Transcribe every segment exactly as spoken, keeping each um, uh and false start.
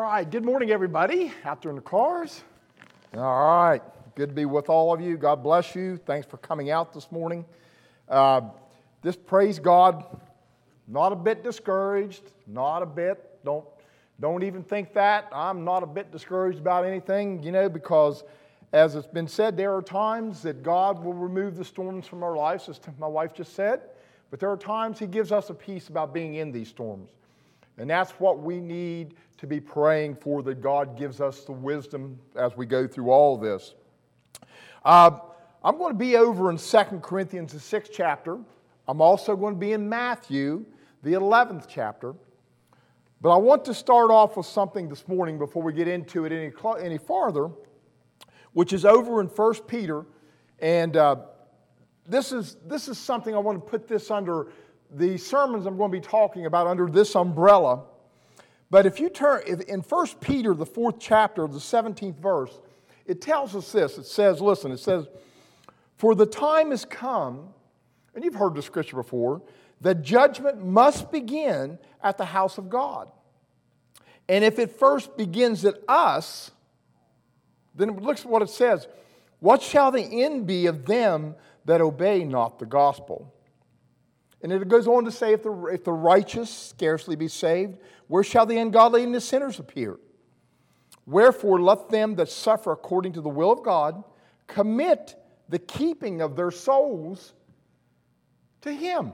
right, good morning, everybody out there in the cars. All right, good to be with all of you. God bless you. Thanks for coming out this morning. Uh, just praise God, not a bit discouraged, not a bit. Don't, don't even think that. I'm not a bit discouraged about anything, you know, because as it's been said, there are times that God will remove the storms from our lives, as my wife just said, but there are times He gives us a peace about being in these storms. And that's what we need to be praying for, that God gives us the wisdom as we go through all this. Uh, I'm going to be over in Second Corinthians, the sixth chapter. I'm also going to be in Matthew, the eleventh chapter. But I want to start off with something this morning before we get into it any, any farther, which is over in First Peter. And uh, this is, this is something I want to put this under the sermons I'm going to be talking about under this umbrella. But if you turn, if in First Peter, the fourth chapter of the seventeenth verse, it tells us this. It says, listen, it says, "For the time has come," and you've heard the scripture before, "that judgment must begin at the house of God. And if it first begins at us," then look at what it says, "what shall the end be of them that obey not the gospel?" And it goes on to say, if the, if the righteous scarcely be saved, where shall the ungodly and the sinners appear? Wherefore let them that suffer according to the will of God commit the keeping of their souls to Him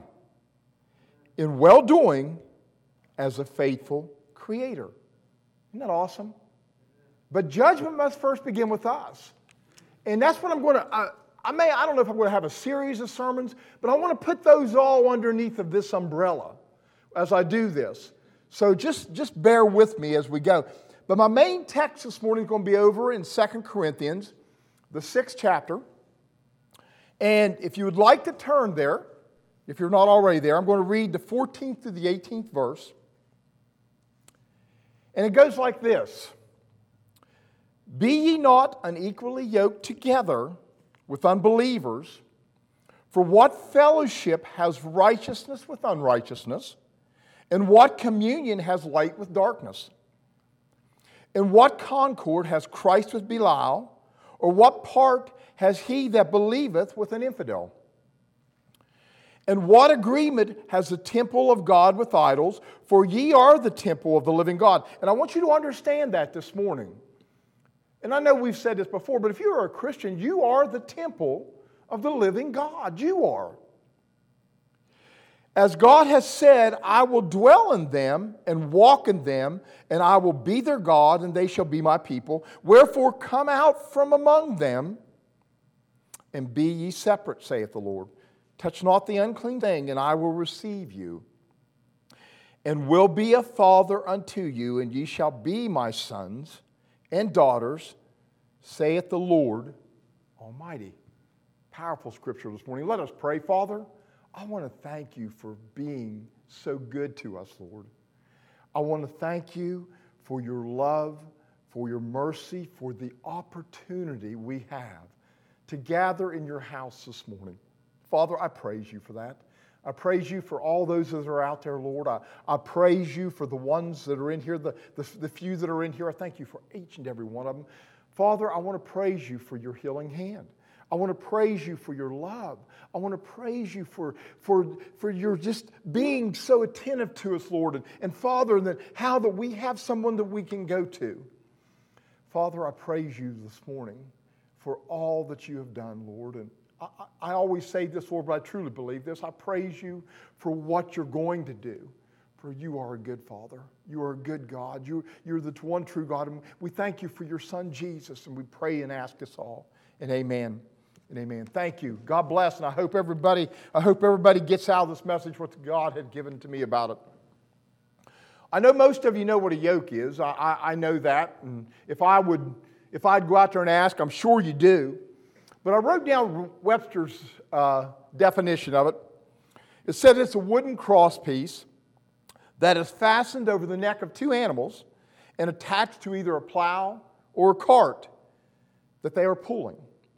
in well-doing as a faithful Creator. Isn't that awesome? But judgment must first begin with us. And that's what I'm going to... Uh, I may, I don't know if I'm going to have a series of sermons, but I want to put those all underneath of this umbrella as I do this. So just, just bear with me as we go. But my main text this morning is going to be over in Second Corinthians, the sixth chapter. And if you would like to turn there, if you're not already there, I'm going to read the fourteenth to the eighteenth verse. And it goes like this: "Be ye not unequally yoked together with unbelievers, for what fellowship has righteousness with unrighteousness? And what communion has light with darkness? And what concord has Christ with Belial? Or what part has he that believeth with an infidel? And what agreement has the temple of God with idols? For ye are the temple of the living God." And I want you to understand that this morning. And I know we've said this before, but if you are a Christian, you are the temple of the living God. You are. "As God has said, I will dwell in them and walk in them, and I will be their God, and they shall be my people. Wherefore come out from among them, and be ye separate, saith the Lord. Touch not the unclean thing, and I will receive you, and will be a father unto you, and ye shall be my sons and daughters, saith the Lord Almighty." Powerful scripture this morning. Let us pray. Father, I want to thank you for being so good to us, Lord. I want to thank you for your love, for your mercy, for the opportunity we have to gather in your house this morning. Father, I praise you for that. I praise you for all those that are out there, Lord. I, I praise you for the ones that are in here, the, the, the few that are in here. I thank you for each and every one of them. Father, I want to praise you for your healing hand. I want to praise you for your love. I want to praise you for, for, for your just being so attentive to us, Lord. And, and Father, that how that we have someone that we can go to. Father, I praise you this morning for all that you have done, Lord. And I, I always say this, Lord, but I truly believe this. I praise you for what you're going to do. For you are a good Father. You are a good God. You, you're the one true God. And we thank you for your Son, Jesus. And we pray and ask us all. And amen. And amen. Thank you. God bless. And I hope everybody, I hope everybody gets out of this message what God had given to me about it. I know most of you know what a yoke is. I, I, I know that. And if I would, if I'd go out there and ask, I'm sure you do. But I wrote down Webster's uh, definition of it. It said it's a wooden cross piece that is fastened over the neck of two animals and attached to either a plow or a cart that they are pulling.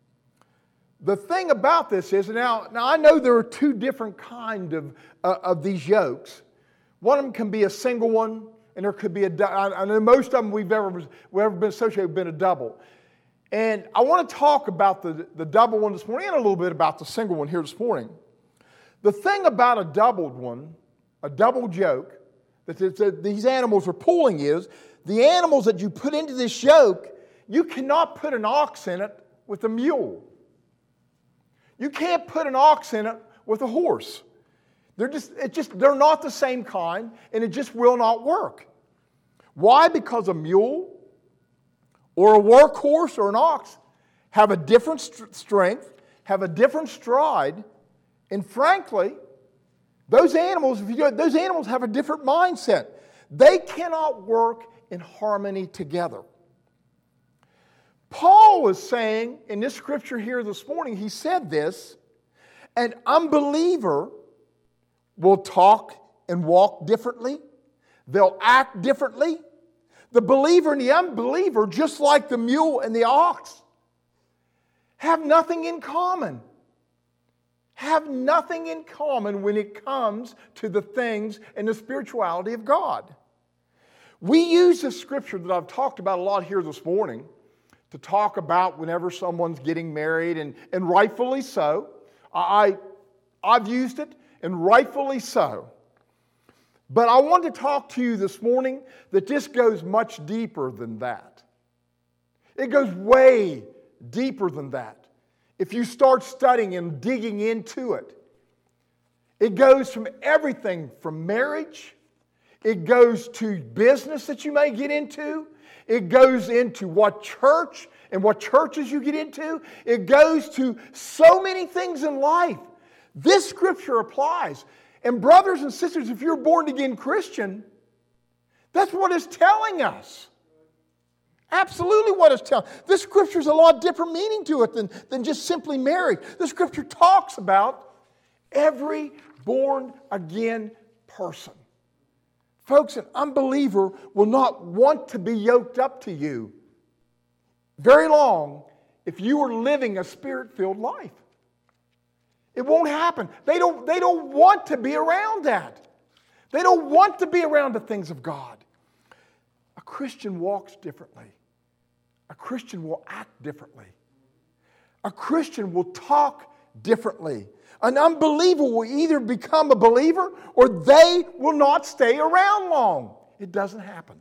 The thing about this is, now, now I know there are two different kinds of, uh, of these yokes. One of them can be a single one, and there could be a, I know most of them we've ever, we've ever been associated with been a double. And I want to talk about the, the double one this morning and a little bit about the single one here this morning. The thing about a doubled one, a double yoke, that, that these animals are pulling is, the animals that you put into this yoke, you cannot put an ox in it with a mule. You can't put an ox in it with a horse. They're just, it just, they're not the same kind, and it just will not work. Why? Because a mule or a workhorse or an ox have a different st- strength, have a different stride, and frankly, those animals, if you do, those animals have a different mindset. They cannot work in harmony together. Paul is saying in this scripture here this morning, he said this, an unbeliever will talk and walk differently. They'll act differently. The believer and the unbeliever, just like the mule and the ox, have nothing in common. Have nothing in common when it comes to the things and the spirituality of God. We use this scripture that I've talked about a lot here this morning to talk about whenever someone's getting married, and, and rightfully so. I, I've used it, and rightfully so. But I want to talk to you this morning that this goes much deeper than that. It goes way deeper than that. If you start studying and digging into it, it goes from everything from marriage, it goes to business that you may get into, it goes into what church and what churches you get into, it goes to so many things in life. This scripture applies. And brothers and sisters, if you're a born-again Christian, that's what it's telling us. Absolutely what it's telling. This scripture has a lot different meaning to it than, than just simply married. The scripture talks about every born-again person. Folks, an unbeliever will not want to be yoked up to you very long if you are living a spirit-filled life. It won't happen. They don't, they don't want to be around that. They don't want to be around the things of God. A Christian walks differently. A Christian will act differently. A Christian will talk differently. An unbeliever will either become a believer or they will not stay around long. It doesn't happen.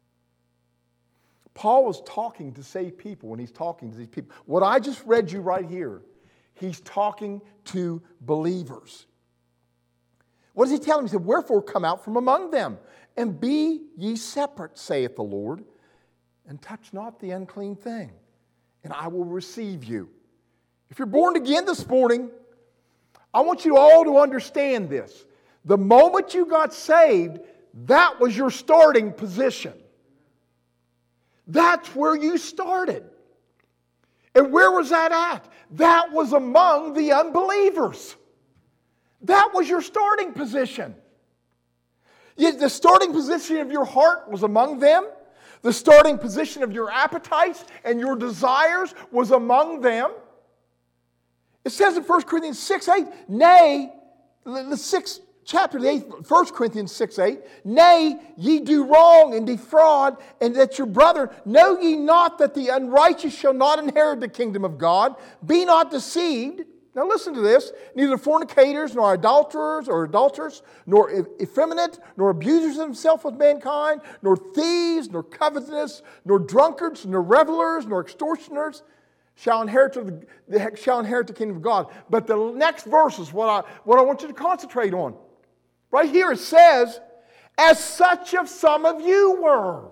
Paul was talking to saved people when he's talking to these people. What I just read you right here, he's talking to believers. What does he tell them? He said, wherefore come out from among them, and be ye separate, saith the Lord, and touch not the unclean thing, and I will receive you. If you're born again this morning, I want you all to understand this. The moment you got saved, that was your starting position. That's where you started. And where was that at? That was among the unbelievers. That was your starting position. Yet the starting position of your heart was among them. The starting position of your appetites and your desires was among them. It says in First Corinthians six eight, nay, the sixth chapter, the eighth, First Corinthians six eight, nay, ye do wrong and defraud, and that your brother, know ye not that the unrighteous shall not inherit the kingdom of God? Be not deceived. Now listen to this. Neither fornicators, nor adulterers or adulterers, nor effeminate, nor abusers of themselves with mankind, nor thieves, nor covetous, nor drunkards, nor revelers, nor extortioners shall inherit the, shall inherit the kingdom of God. But the next verse is what I, what I want you to concentrate on. Right here it says, as such of some of you were.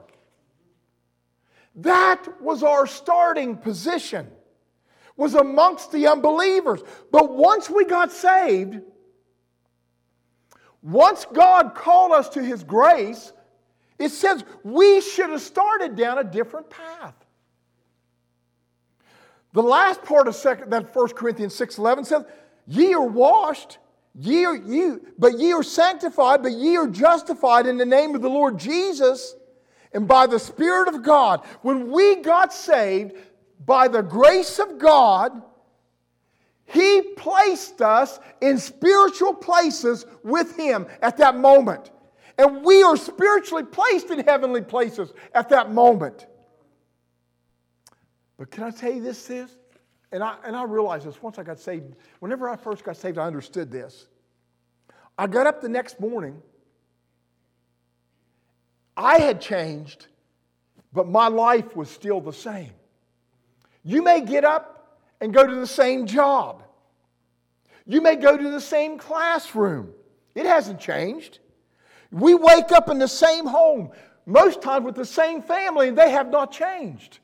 That was our starting position, was amongst the unbelievers. But once we got saved, once God called us to His grace, it says we should have started down a different path. The last part of second, that First Corinthians six eleven says, ye are washed, ye are, ye, but ye are sanctified, but ye are justified in the name of the Lord Jesus and by the Spirit of God. When we got saved, by the grace of God, He placed us in spiritual places with Him at that moment. And we are spiritually placed in heavenly places at that moment. But can I tell you this, sis? And I, and I realized this once I got saved. Whenever I first got saved, I understood this. I got up the next morning. I had changed, but my life was still the same. You may get up and go to the same job. You may go to the same classroom. It hasn't changed. We wake up in the same home, most times with the same family, and they have not changed.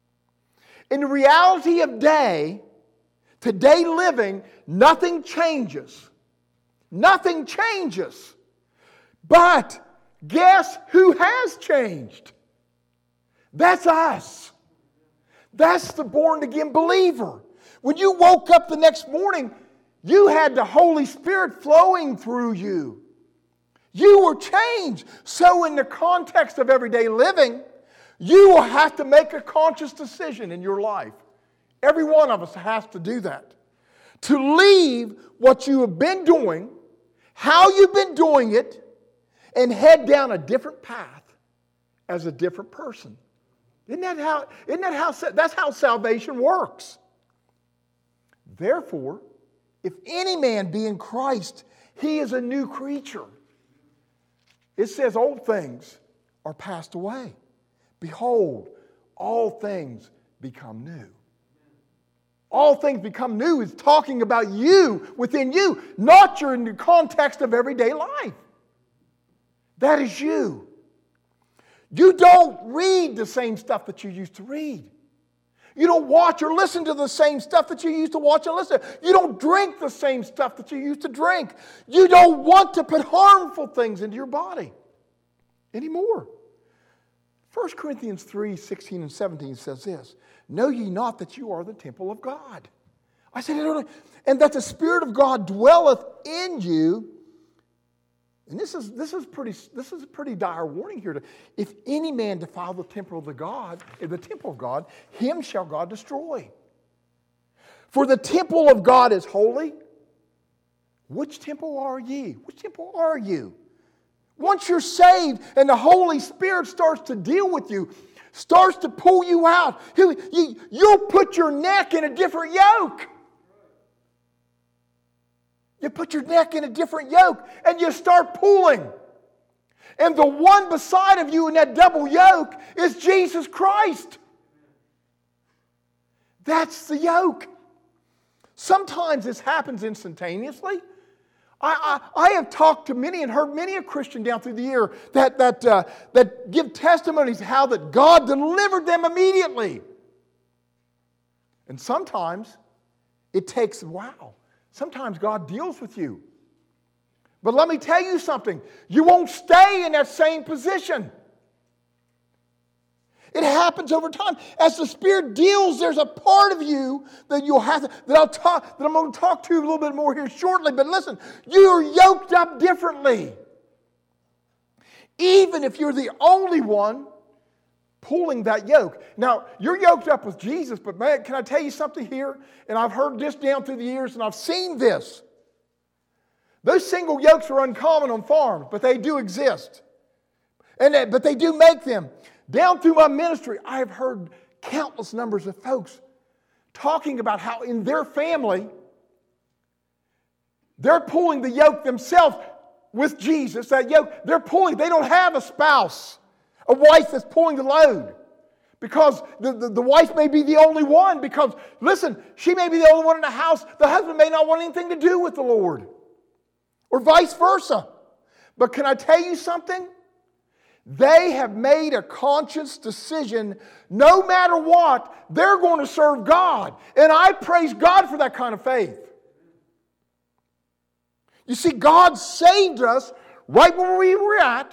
In the reality of day, today living, nothing changes. Nothing changes. But guess who has changed? That's us. That's the born-again believer. When you woke up the next morning, you had the Holy Spirit flowing through you. You were changed. So in the context of everyday living, you will have to make a conscious decision in your life. Every one of us has to do that. To leave what you have been doing, how you've been doing it, and head down a different path as a different person. Isn't that how, isn't that how, that's how salvation works. Therefore, if any man be in Christ, he is a new creature. It says old things are passed away. Behold, all things become new. All things become new is talking about you within you, not your in the context of everyday life. That is you. You don't read the same stuff that you used to read. You don't watch or listen to the same stuff that you used to watch and listen to. You don't drink the same stuff that you used to drink. You don't want to put harmful things into your body anymore. First Corinthians three, sixteen and seventeen says this, know ye not that you are the temple of God? I said, and that the Spirit of God dwelleth in you. And this is this is pretty this is a pretty dire warning here. To, if any man defile the temple of the God, the temple of God, him shall God destroy. For the temple of God is holy. Which temple are ye? Which temple are you? Once you're saved and the Holy Spirit starts to deal with you, starts to pull you out, you, you, you'll put your neck in a different yoke. You put your neck in a different yoke and you start pulling. And the one beside of you in that double yoke is Jesus Christ. That's the yoke. Sometimes this happens instantaneously. I, I, I have talked to many and heard many a Christian down through the year that, that, uh, that give testimonies how that God delivered them immediately. And sometimes it takes a while. Sometimes God deals with you. But let me tell you something. You won't stay in that same position. It happens over time. As the Spirit deals, there's a part of you that you'll have to, that I'll talk, that I'm going to talk to you a little bit more here shortly. But listen, you're yoked up differently. Even if you're the only one pulling that yoke. Now, you're yoked up with Jesus, but man, can I tell you something here? And I've heard this down through the years, and I've seen this. Those single yokes are uncommon on farms, but they do exist. And they, but they do make them. Down through my ministry, I have heard countless numbers of folks talking about how in their family, they're pulling the yoke themselves with Jesus. That yoke, they're pulling, they don't have a spouse. A wife that's pulling the load. Because the, the, the wife may be the only one. Because, listen, she may be the only one in the house. The husband may not want anything to do with the Lord. Or vice versa. But can I tell you something? They have made a conscious decision, no matter what, they're going to serve God. And I praise God for that kind of faith. You see, God saved us right where we were at.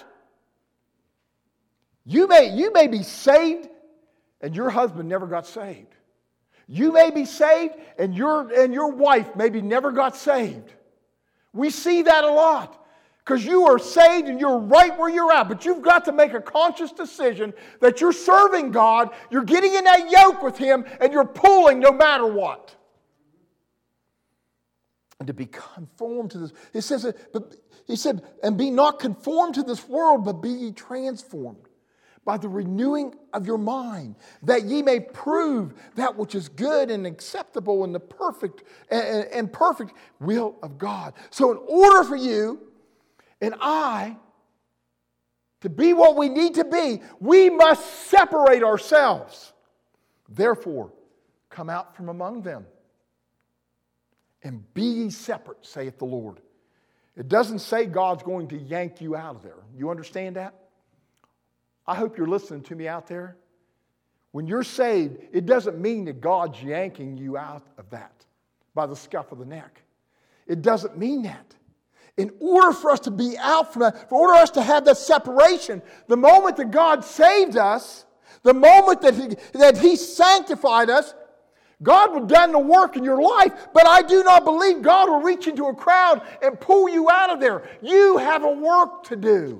You may, you may be saved and your husband never got saved. You may be saved and your, and your wife maybe never got saved. We see that a lot. Because you are saved and you're right where you're at. But you've got to make a conscious decision that you're serving God, you're getting in that yoke with Him, and you're pulling no matter what. and to be conformed to this. It says, but he said, and be not conformed to this world, but be ye transformed by the renewing of your mind, that ye may prove that which is good and acceptable and the perfect and, and perfect will of God. So in order for you and I to be what we need to be, we must separate ourselves. Therefore, come out from among them and be ye separate, saith the Lord. It doesn't say God's going to yank you out of there. You understand that? I hope you're listening to me out there. When you're saved, it doesn't mean that God's yanking you out of that by the scuff of the neck. It doesn't mean that. In order for us to be out from that, for order for us to have that separation, the moment that God saved us, the moment that He, that he sanctified us, God will have done the work in your life, but I do not believe God will reach into a crowd and pull you out of there. You have a work to do.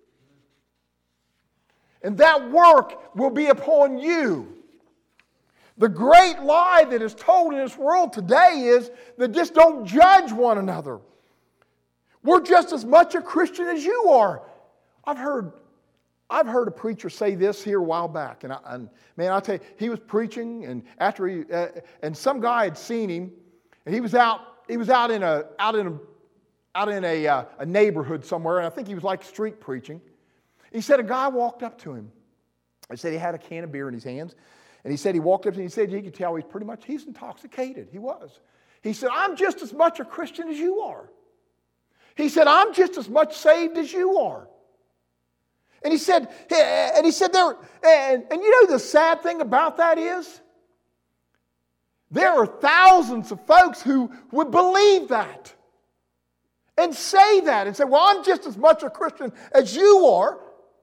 And that work will be upon you. The great lie that is told in this world today is that just don't judge one another. We're just as much a Christian as you are. I've heard, I've heard a preacher say this here a while back, and, I, and man, I tell you, he was preaching, and after he, uh, and some guy had seen him, and he was out, he was out in a, out in a, out in a, uh, a neighborhood somewhere, and I think he was like street preaching. He said a guy walked up to him. He said he had a can of beer in his hands. And he said he walked up to him and he said he could tell he's pretty much, he's intoxicated. He was. He said, I'm just as much a Christian as you are. He said, I'm just as much saved as you are. And he said, and he said there, and, and you know the sad thing about that is, there are thousands of folks who would believe that and say that and say, well, I'm just as much a Christian as you are.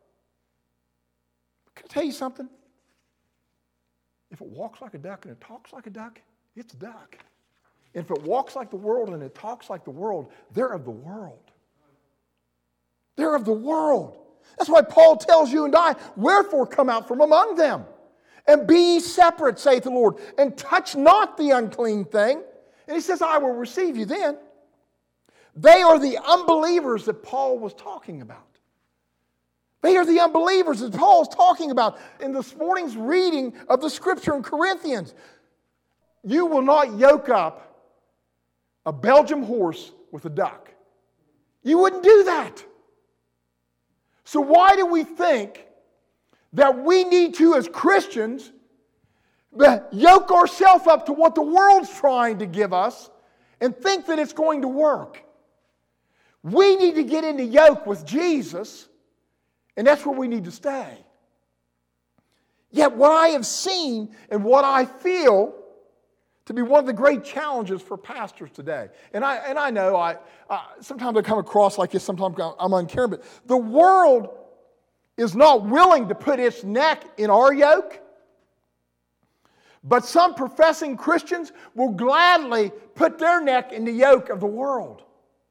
Can I tell you something? If it walks like a duck and it talks like a duck, it's a duck. And if it walks like the world and it talks like the world, they're of the world. They're of the world. That's why Paul tells you and I, wherefore come out from among them, and be ye separate, saith the Lord, and touch not the unclean thing. And he says, I will receive you then. They are the unbelievers that Paul was talking about. They are the unbelievers that Paul is talking about in this morning's reading of the scripture in Corinthians. You will not yoke up a Belgian horse with a duck. You wouldn't do that. So why do we think that we need to, as Christians, yoke ourselves up to what the world's trying to give us and think that it's going to work? We need to get into yoke with Jesus, and that's where we need to stay. Yet what I have seen and what I feel to be one of the great challenges for pastors today, and I and I know I uh, sometimes I come across like this, sometimes I'm uncaring, but the world is not willing to put its neck in our yoke, but some professing Christians will gladly put their neck in the yoke of the world.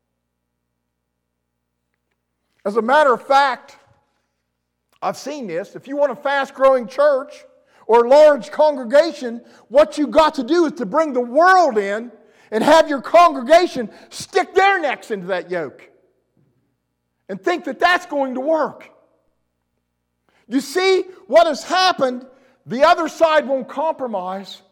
As a matter of fact, I've seen this. If you want a fast-growing church or a large congregation, what you got to do is to bring the world in and have your congregation stick their necks into that yoke and think that that's going to work. You see what has happened? The other side won't compromise.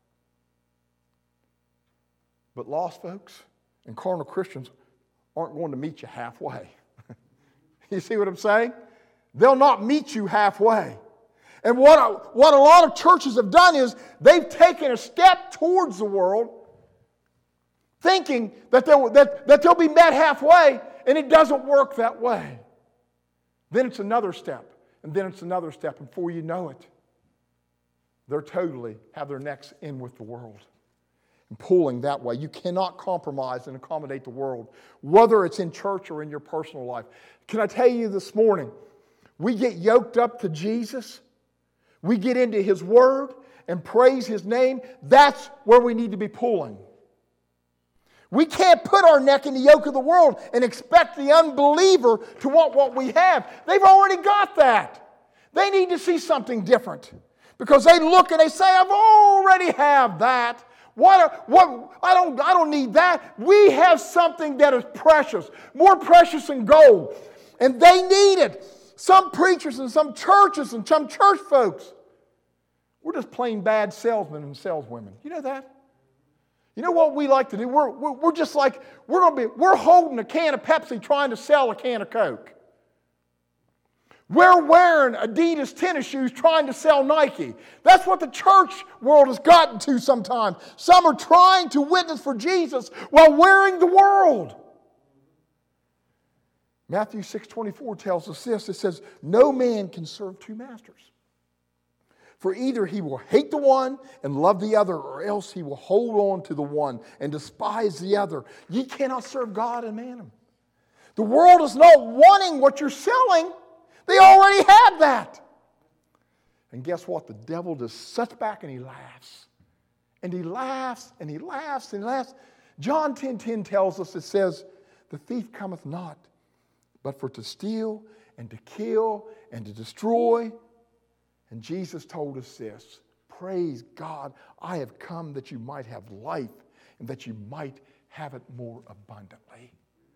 But lost folks and carnal Christians aren't going to meet you halfway. You see what I'm saying? They'll not meet you halfway. And what, what a lot of churches have done is they've taken a step towards the world thinking that they'll, that, that they'll be met halfway, and it doesn't work that way. Then it's another step, and then it's another step, and before you know it, they're totally have their necks in with the world and pulling that way. You cannot compromise and accommodate the world, whether it's in church or in your personal life. Can I tell you this morning, we get yoked up to Jesus, we get into His Word and praise His name, that's where we need to be pulling. We can't put our neck in the yoke of the world and expect the unbeliever to want what we have. They've already got that. They need to see something different because they look and they say, I've already have that. What, what, I don't, I don't need that. We have something that is precious, more precious than gold. And they need it. Some preachers and some churches and some church folks, we're just plain bad salesmen and saleswomen. You know that? You know what we like to do? We're, we're, we're just like, we're going to be, we're holding a can of Pepsi trying to sell a can of Coke. We're wearing Adidas tennis shoes trying to sell Nike. That's what the church world has gotten to sometimes. Some are trying to witness for Jesus while wearing the world. Matthew six twenty-four tells us this. It says, no man can serve two masters. For either he will hate the one and love the other, or else he will hold on to the one and despise the other. Ye cannot serve God and mammon. The world is not wanting what you're selling. They already have that. And guess what? The devil just sits back and he laughs. And he laughs and he laughs and he laughs. John ten ten tells us, it says, the thief cometh not, but for to steal and to kill and to destroy. And Jesus told us this, praise God, I have come that you might have life and that you might have it more abundantly.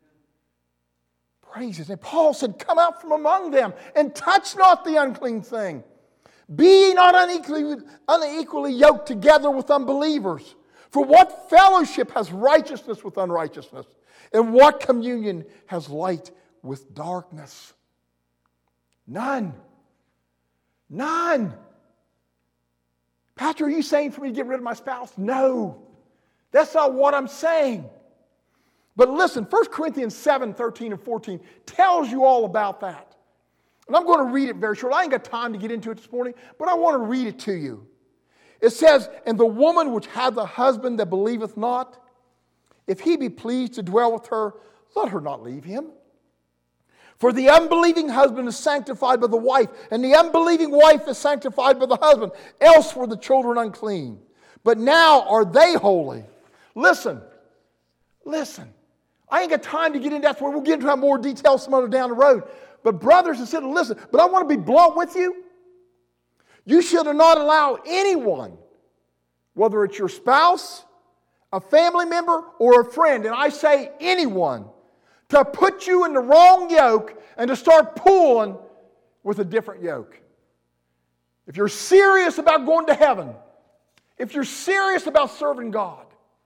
Praise His name. Paul said, come out from among them and touch not the unclean thing. Be ye not unequally, unequally yoked together with unbelievers. For what fellowship has righteousness with unrighteousness? And what communion has light with darkness? None. None. Pastor, are you saying for me to get rid of my spouse? No. That's not what I'm saying. But listen, First Corinthians seven, thirteen and fourteen tells you all about that. And I'm going to read it very short. I ain't got time to get into it this morning, but I want to read it to you. It says, and the woman which hath a husband that believeth not, if he be pleased to dwell with her, let her not leave him. For the unbelieving husband is sanctified by the wife, and the unbelieving wife is sanctified by the husband. Else were the children unclean. But now are they holy. Listen, listen. I ain't got time to get into that. We'll get into that more detail some other down the road. But brothers and sisters, listen. But I want to be blunt with you. You should not allow anyone, whether it's your spouse, a family member, or a friend, and I say anyone, to put you in the wrong yoke and to start pulling with a different yoke. If you're serious about going to heaven, if you're serious about serving God,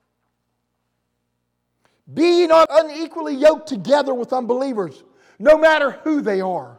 be ye not unequally yoked together with unbelievers, no matter who they are.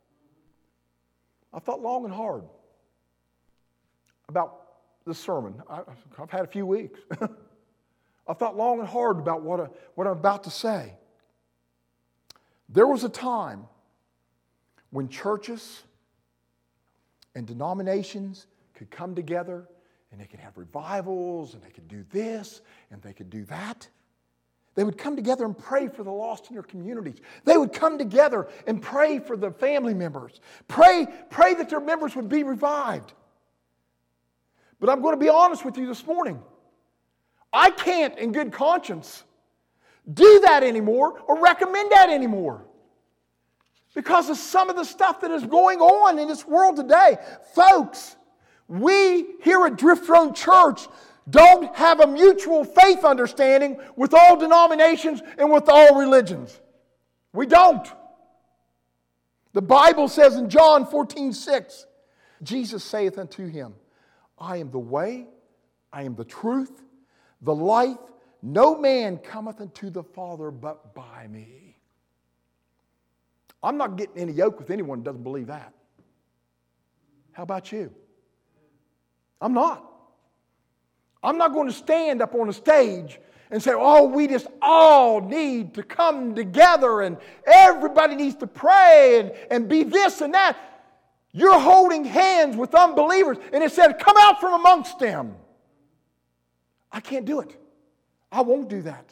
I thought long and hard about this sermon. I, I've had a few weeks. I thought long and hard about what, I, what I'm about to say. There was a time when churches and denominations could come together and they could have revivals and they could do this and they could do that. They would come together and pray for the lost in their communities. They would come together and pray for the family members. Pray, pray that their members would be revived. But I'm going to be honest with you this morning. I can't, in good conscience, do that anymore or recommend that anymore. Because of some of the stuff that is going on in this world today. Folks, we here at Drift Throne Church don't have a mutual faith understanding with all denominations and with all religions. We don't. The Bible says in John fourteen six, Jesus saith unto him, I am the way, I am the truth, the life. No man cometh unto the Father but by me. I'm not getting any yoke with anyone who doesn't believe that. How about you? I'm not. I'm not going to stand up on a stage and say, oh, we just all need to come together and everybody needs to pray and, and be this and that. You're holding hands with unbelievers and it said, come out from amongst them. I can't do it. I won't do that.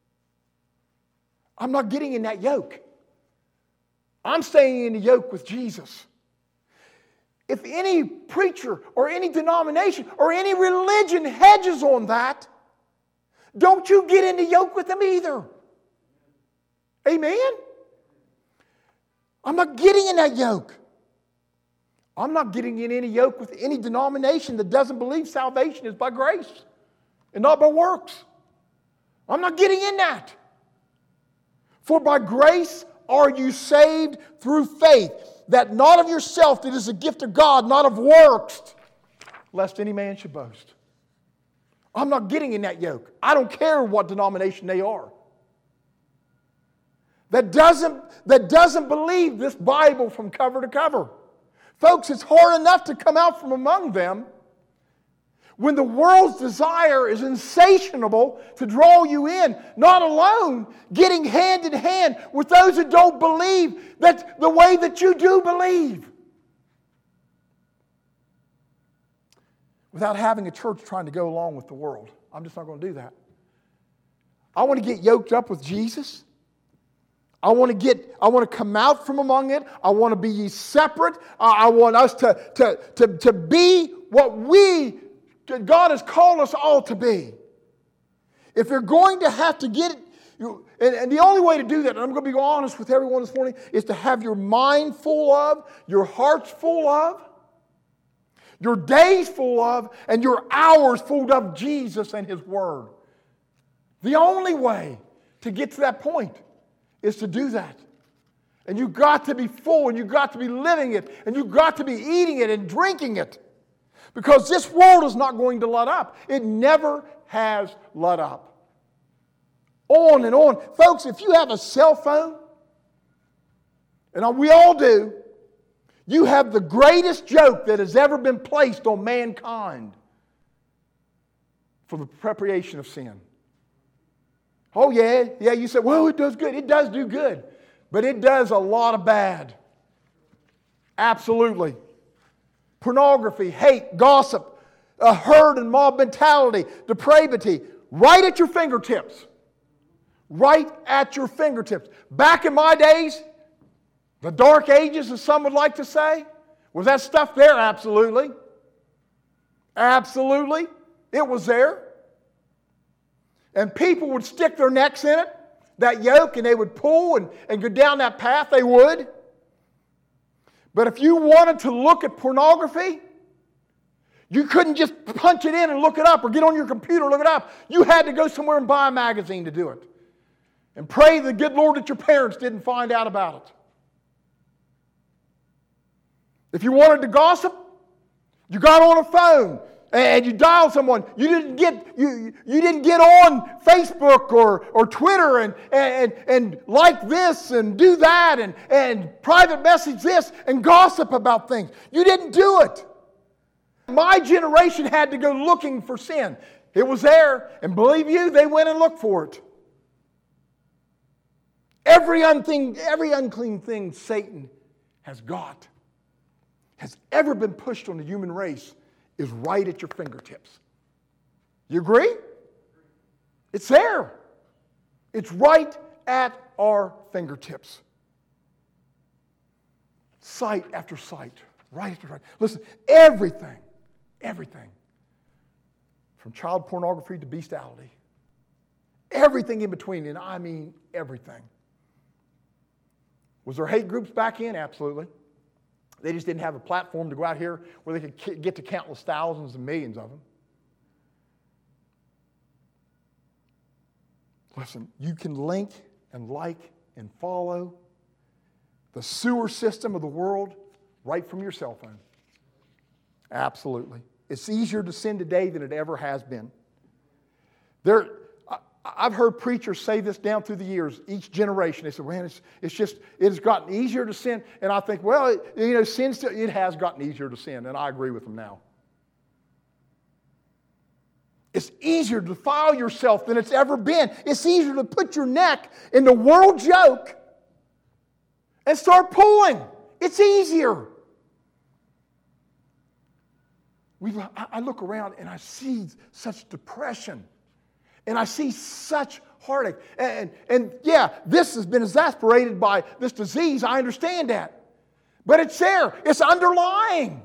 I'm not getting in that yoke. I'm staying in the yoke with Jesus. If any preacher or any denomination or any religion hedges on that, don't you get in the yoke with them either. Amen? I'm not getting in that yoke. I'm not getting in any yoke with any denomination that doesn't believe salvation is by grace. and not by works. I'm not getting in that. For by grace are you saved through faith, that not of yourself, that is a gift of God, not of works, lest any man should boast. I'm not getting in that yoke. I don't care what denomination they are. That doesn't, that doesn't believe this Bible from cover to cover. Folks, it's hard enough to come out from among them when the world's desire is insatiable to draw you in, not alone getting hand in hand with those that don't believe that the way that you do believe. Without having a church trying to go along with the world. I'm just not going to do that. I want to get yoked up with Jesus. I want to get, I want to come out from among it. I want to be ye separate. I want us to, to, to, to be what we, God has called us all to be. If you're going to have to get it, you, and, and the only way to do that, and I'm going to be honest with everyone this morning, is to have your mind full of, your hearts full of, your days full of, and your hours full of Jesus and His Word. The only way to get to that point is to do that. And you've got to be full, and you've got to be living it, and you've got to be eating it and drinking it. Because this world is not going to let up. It never has let up. On and on. Folks, if you have a cell phone, and we all do, you have the greatest joke that has ever been placed on mankind for the preparation of sin. Oh yeah, yeah, you say, well, it does good. It does do good. But it does a lot of bad. Absolutely. Pornography, hate, gossip, a herd and mob mentality, depravity, right at your fingertips. Right at your fingertips. Back in my days, the dark ages, as some would like to say, was that stuff there? Absolutely. Absolutely. It was there. And people would stick their necks in it, that yoke, and they would pull and, and go down that path, they would. But if you wanted to look at pornography, you couldn't just punch it in and look it up or get on your computer and look it up. You had to go somewhere and buy a magazine to do it. And pray the good Lord that your parents didn't find out about it. If you wanted to gossip, you got on a phone and you dialed someone. You didn't get you, you didn't get on Facebook or, or Twitter and, and, and like this and do that and, and private message this and gossip about things. You didn't do it. My generation had to go looking for sin. It was there, and believe you, they went and looked for it. Every unclean, every unclean thing Satan has got, has ever been pushed on the human race, is right at your fingertips. You agree? It's there. It's right at our fingertips. Sight after sight, right after right. Listen, everything, everything, from child pornography to bestiality, everything in between, and I mean everything. Was there hate groups back in? Absolutely. They just didn't have a platform to go out here where they could get to countless thousands and millions of them. Listen, you can link and like and follow the sewer system of the world right from your cell phone. Absolutely. It's easier to sin today than it ever has been. There, I've heard preachers say this down through the years, each generation. They say, man, it's, it's just, it has gotten easier to sin. And I think, well, it, you know, sin still, it has gotten easier to sin. And I agree with them now. It's easier to defile yourself than it's ever been. It's easier to put your neck in the world yoke and start pulling. It's easier. We, I look around and I see such depression. And I see such heartache. And, and yeah, this has been exasperated by this disease. I understand that. But it's there. It's underlying.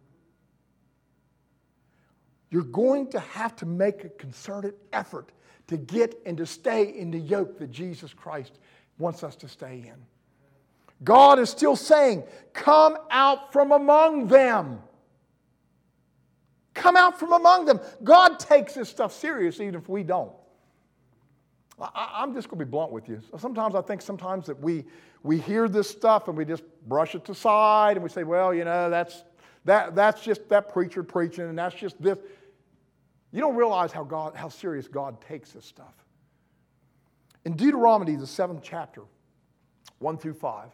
You're going to have to make a concerted effort to get and to stay in the yoke that Jesus Christ wants us to stay in. God is still saying, come out from among them. Come out from among them. God takes this stuff serious even if we don't. I, I'm just going to be blunt with you. Sometimes I think sometimes that we, we hear this stuff and we just brush it aside and we say, well, you know, that's, that, that's just that preacher preaching and that's just this. You don't realize how, God, how serious God takes this stuff. In Deuteronomy, the seventh chapter, one through five,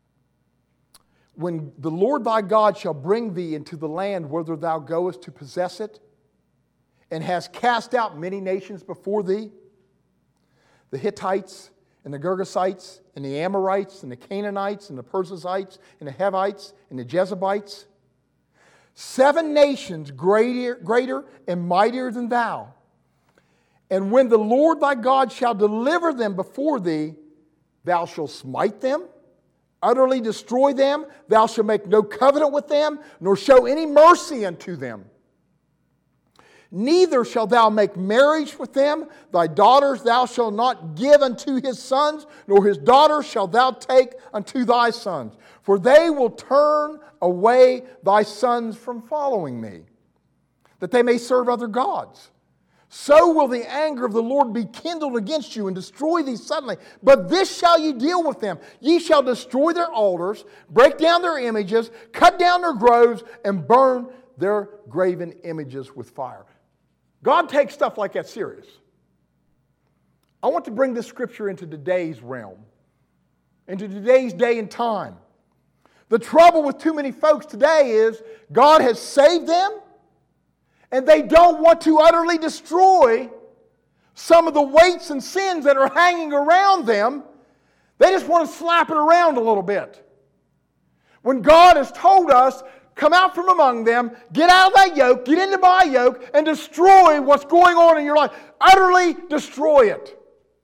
when the Lord thy God shall bring thee into the land whither thou goest to possess it, and has cast out many nations before thee, the Hittites, and the Girgashites, and the Amorites, and the Canaanites, and the Perizzites, and the Hivites, and the Jebusites, seven nations greater, greater and mightier than thou. And when the Lord thy God shall deliver them before thee, thou shalt smite them, utterly destroy them. Thou shalt make no covenant with them, nor show any mercy unto them. Neither shalt thou make marriage with them. Thy daughters thou shalt not give unto his sons, nor his daughters shalt thou take unto thy sons. For they will turn away thy sons from following me, that they may serve other gods. So will the anger of the Lord be kindled against you and destroy thee suddenly. But this shall ye deal with them. Ye shall destroy their altars, break down their images, cut down their groves, and burn their graven images with fire. God takes stuff like that serious. I want to bring this scripture into today's realm, into today's day and time. The trouble with too many folks today is God has saved them, and they don't want to utterly destroy some of the weights and sins that are hanging around them. They just want to slap it around a little bit. When God has told us, come out from among them, get out of that yoke, get into my yoke, and destroy what's going on in your life. Utterly destroy it.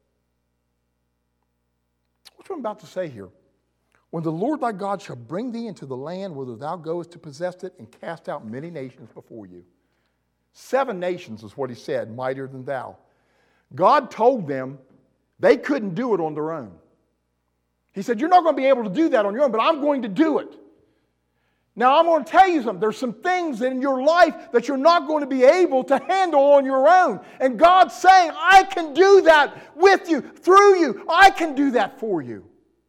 What's what I'm about to say here? When the Lord thy God shall bring thee into the land whither thou goest to possess it, and cast out many nations before you. Seven nations is what he said, mightier than thou. God told them they couldn't do it on their own. He said, you're not going to be able to do that on your own, but I'm going to do it. Now, I'm going to tell you something. There's some things in your life that you're not going to be able to handle on your own. And God's saying, I can do that with you, through you. I can do that for you.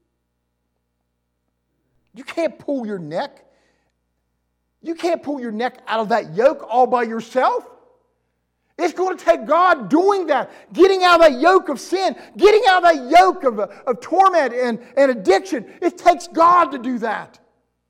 You can't pull your neck. You can't pull your neck out of that yoke all by yourself. It's going to take God doing that, getting out of that yoke of sin, getting out of that yoke of, of torment and, and addiction. It takes God to do that.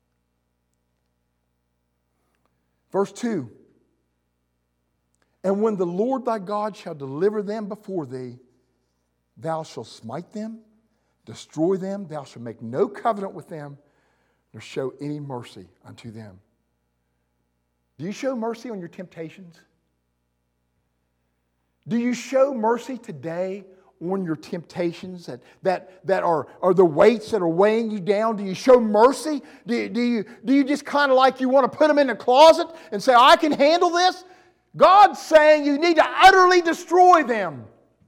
Verse two, and when the Lord thy God shall deliver them before thee, thou shalt smite them, destroy them, thou shalt make no covenant with them, nor show any mercy unto them. Do you show mercy on your temptations? Do you show mercy today on your temptations that, that, that are, are the weights that are weighing you down? Do you show mercy? Do you, do you, do you just kind of like you want to put them in the closet and say, I can handle this? God's saying you need to utterly destroy them.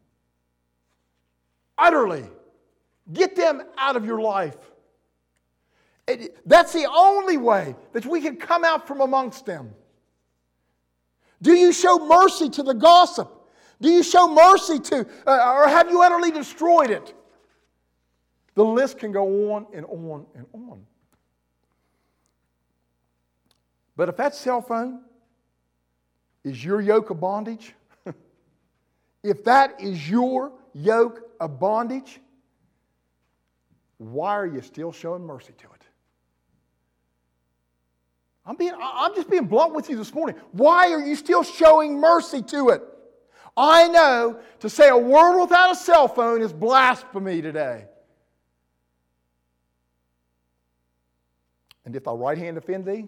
Utterly. Get them out of your life. It, that's the only way that we can come out from amongst them. Do you show mercy to the gossip? Do you show mercy to, uh, or have you utterly destroyed it? The list can go on and on and on. But if that cell phone is your yoke of bondage, if that is your yoke of bondage, why are you still showing mercy to it? I'm being, I'm just being blunt with you this morning. Why are you still showing mercy to it? I know to say a word without a cell phone is blasphemy today. And if thy right hand offend thee,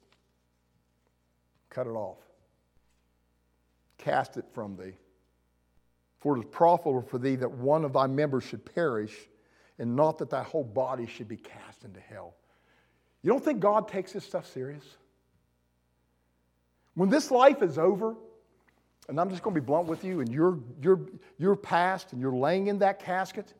cut it off. Cast it from thee. For it is profitable for thee that one of thy members should perish, and not that thy whole body should be cast into hell. You don't think God takes this stuff serious? When this life is over, and I'm just going to be blunt with you, and you're, you're, you're past and you're laying in that casket,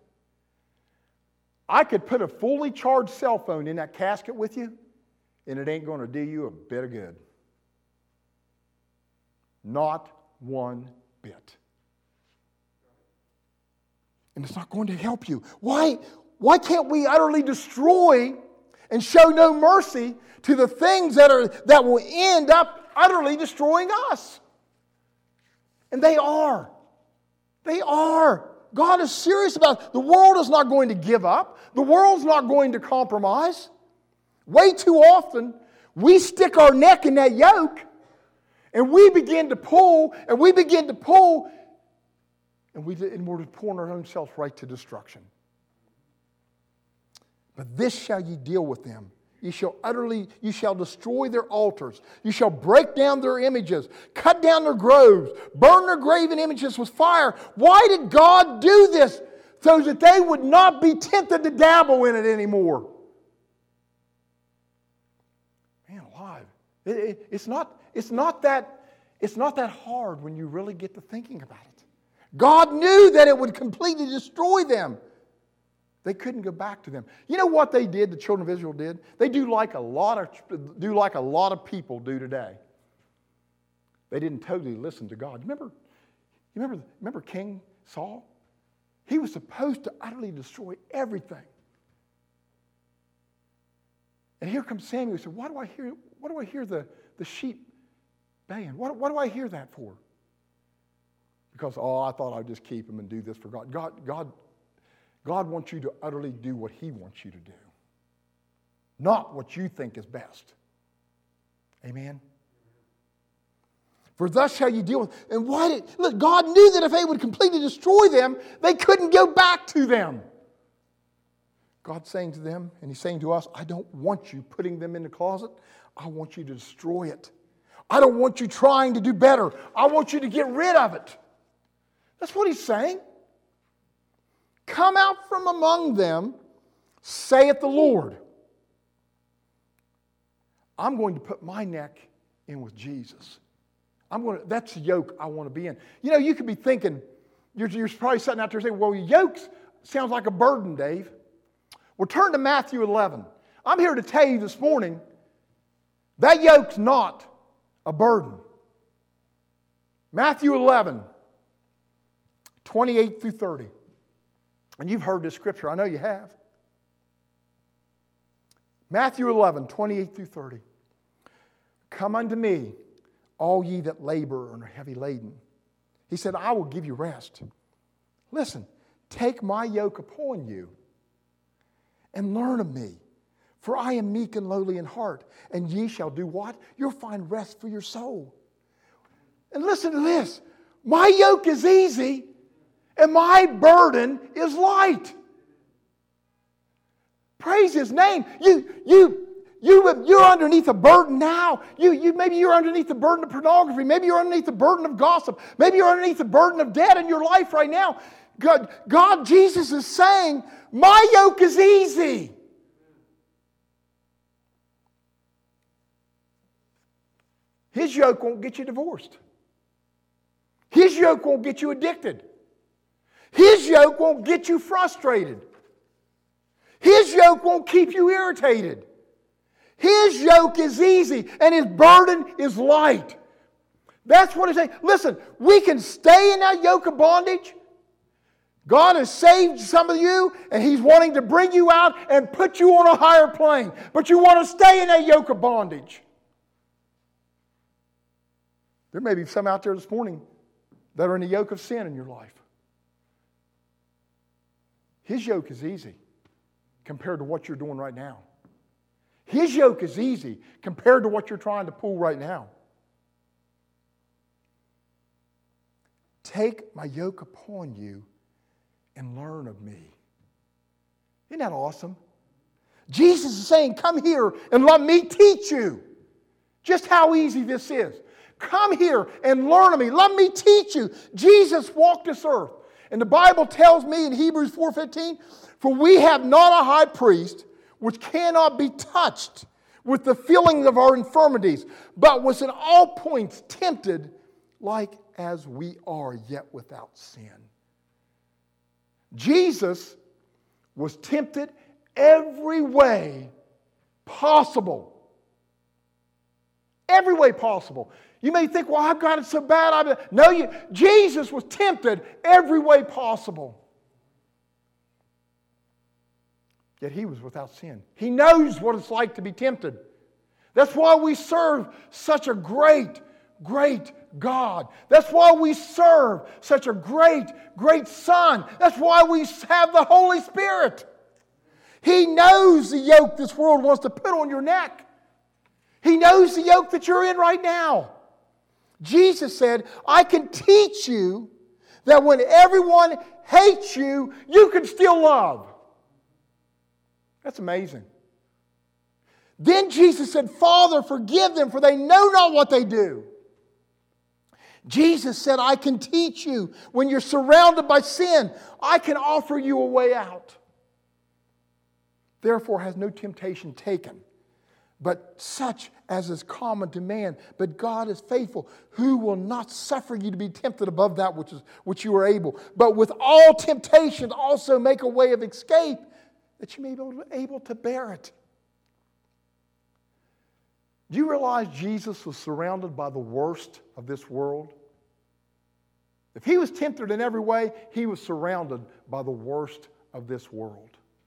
I could put a fully charged cell phone in that casket with you, and it ain't going to do you a bit of good. Not one bit. And it's not going to help you. Why, why can't we utterly destroy and show no mercy to the things that are that will end up utterly destroying us? And they are. They are. God is serious about it. The world is not going to give up. The world's not going to compromise. Way too often, we stick our neck in that yoke and we begin to pull, and we begin to pull, and, we, and we're pulling our own selves right to destruction. But this shall ye deal with them. You shall utterly, you shall destroy their altars. You shall break down their images, cut down their groves, burn their graven images with fire. Why did God do this? So that they would not be tempted to dabble in it anymore. Man alive. It, it, it's not, it's not that, it's not that hard when you really get to thinking about it. God knew that it would completely destroy them. They couldn't go back to them. You know what they did, the children of Israel did? They do like a lot of do like a lot of people do today. They didn't totally listen to God. You remember, you remember, remember King Saul? He was supposed to utterly destroy everything. And here comes Samuel. He said, why do I hear, why do I hear the, the sheep baying? What, what do I hear that for? Because, oh, I thought I'd just keep them and do this for God. God, God, God wants you to utterly do what He wants you to do, not what you think is best. Amen? For thus shall you deal with. And why did, look, God knew that if they would completely destroy them, they couldn't go back to them. God's saying to them, and He's saying to us, I don't want you putting them in the closet. I want you to destroy it. I don't want you trying to do better. I want you to get rid of it. That's what He's saying. Come out from among them, saith the Lord. I'm going to put my neck in with Jesus. I'm going to, that's the yoke I want to be in. You know, you could be thinking, you're, you're probably sitting out there saying, well, yokes sounds like a burden, Dave. Well, turn to Matthew eleven. I'm here to tell you this morning, that yoke's not a burden. Matthew eleven, twenty-eight through thirty. And you've heard this scripture. I know you have. Matthew eleven, twenty-eight through thirty. Come unto me, all ye that labor and are heavy laden. He said, I will give you rest. Listen, take my yoke upon you and learn of me. For I am meek and lowly in heart, and ye shall do what? You'll find rest for your soul. And listen to this. My yoke is easy, and my burden is light. Praise His name. You, you, you, you're underneath a burden now. You, you, maybe you're underneath the burden of pornography. Maybe you're underneath the burden of gossip. Maybe you're underneath the burden of debt in your life right now. God, God, Jesus is saying, my yoke is easy. His yoke won't get you divorced. His yoke won't get you addicted. His yoke won't get you frustrated. His yoke won't keep you irritated. His yoke is easy and His burden is light. That's what He's saying. Listen, we can stay in that yoke of bondage. God has saved some of you and He's wanting to bring you out and put you on a higher plane. But you want to stay in that yoke of bondage. There may be some out there this morning that are in the yoke of sin in your life. His yoke is easy compared to what you're doing right now. His yoke is easy compared to what you're trying to pull right now. Take my yoke upon you and learn of me. Isn't that awesome? Jesus is saying, come here and let me teach you just how easy this is. Come here and learn of me. Let me teach you. Jesus walked this earth. And the Bible tells me in Hebrews four fifteen, for we have not a high priest which cannot be touched with the feelings of our infirmities, but was in all points tempted like as we are, yet without sin. Jesus was tempted every way possible. Every way possible. You may think, well, I've got it so bad. I've... No, you, Jesus was tempted every way possible. Yet he was without sin. He knows what it's like to be tempted. That's why we serve such a great, great God. That's why we serve such a great, great Son. That's why we have the Holy Spirit. He knows the yoke this world wants to put on your neck. He knows the yoke that you're in right now. Jesus said, I can teach you that when everyone hates you, you can still love. That's amazing. Then Jesus said, Father, forgive them, for they know not what they do. Jesus said, I can teach you when you're surrounded by sin, I can offer you a way out. Therefore has no temptation taken, but such as is common to man. But God is faithful, who will not suffer you to be tempted above that which is which you are able, but with all temptations also make a way of escape, that you may be able to bear it. Do you realize Jesus was surrounded by the worst of this world? If he was tempted in every way, he was surrounded by the worst of this world.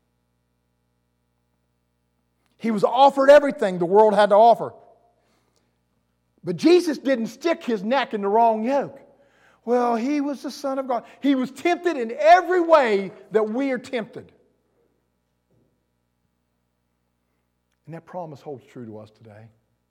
He was offered everything the world had to offer. But Jesus didn't stick his neck in the wrong yoke. Well, he was the Son of God. He was tempted in every way that we are tempted. And that promise holds true to us today.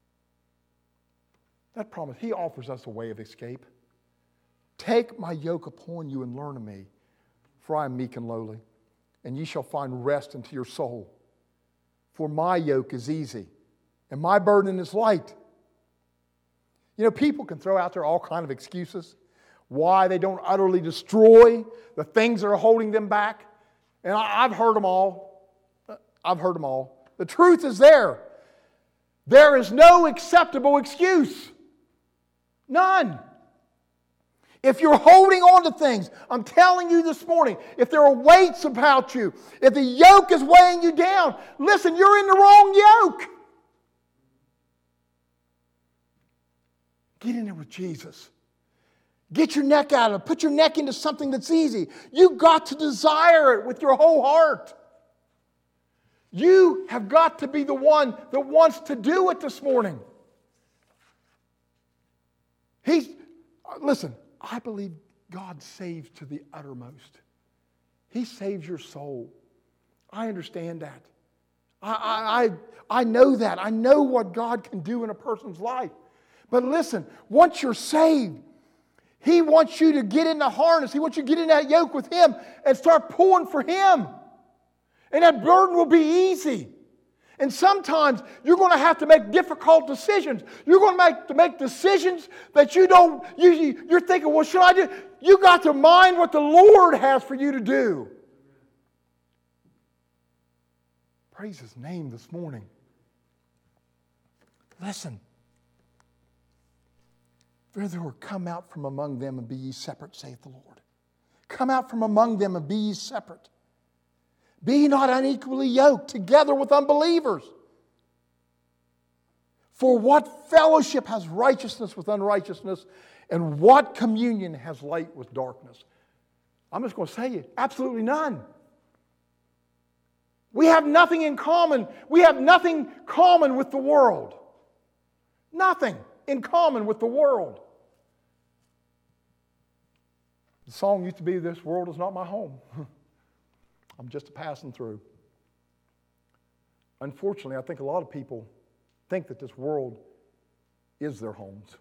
That promise, he offers us a way of escape. Take my yoke upon you and learn of me, for I am meek and lowly, and ye shall find rest unto your soul. For my yoke is easy, and my burden is light. You know, people can throw out there all kinds of excuses why they don't utterly destroy the things that are holding them back. And I've heard them all. I've heard them all. The truth is there. There is no acceptable excuse. None. If you're holding on to things, I'm telling you this morning, if there are weights about you, if the yoke is weighing you down, listen, you're in the wrong yoke. Get in there with Jesus. Get your neck out of it. Put your neck into something that's easy. You've got to desire it with your whole heart. You have got to be the one that wants to do it this morning. He's, listen, I believe God saves to the uttermost. He saves your soul. I understand that. I, I, I know that. I know what God can do in a person's life. But listen, once you're saved, He wants you to get in the harness. He wants you to get in that yoke with Him and start pulling for Him. And that burden will be easy. And sometimes you're going to have to make difficult decisions. You're going to make to make decisions that you don't, you, you're thinking, well, should I do? You got to mind what the Lord has for you to do. Praise His name this morning. Listen. Therefore, come out from among them and be ye separate, saith the Lord. Come out from among them and be ye separate. Be ye not unequally yoked together with unbelievers. For what fellowship has righteousness with unrighteousness, and what communion has light with darkness? I'm just going to say it, absolutely none. We have nothing in common. We have nothing common with the world. Nothing in common with the world. The song used to be, "This world is not my home." I'm just a passing through. Unfortunately, I think a lot of people think that this world is their homes.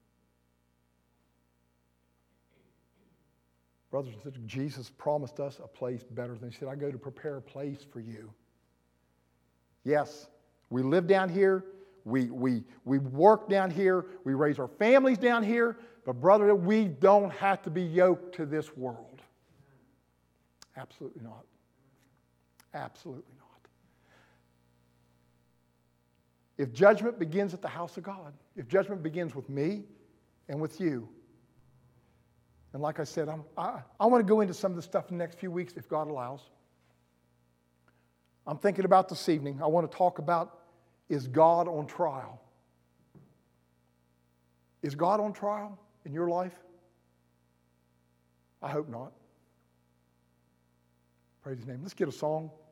Brothers and sisters, Jesus promised us a place better than He said, I go to prepare a place for you. Yes, we live down here. We, we, we work down here. We raise our families down here. But brother, we don't have to be yoked to this world. Absolutely not. Absolutely not. If judgment begins at the house of God, if judgment begins with me and with you, and like I said, I'm, I, I want to go into some of this stuff in the next few weeks if God allows. I'm thinking about this evening, I want to talk about, is God on trial? Is God on trial in your life? I hope not. Praise His name. Let's get a song.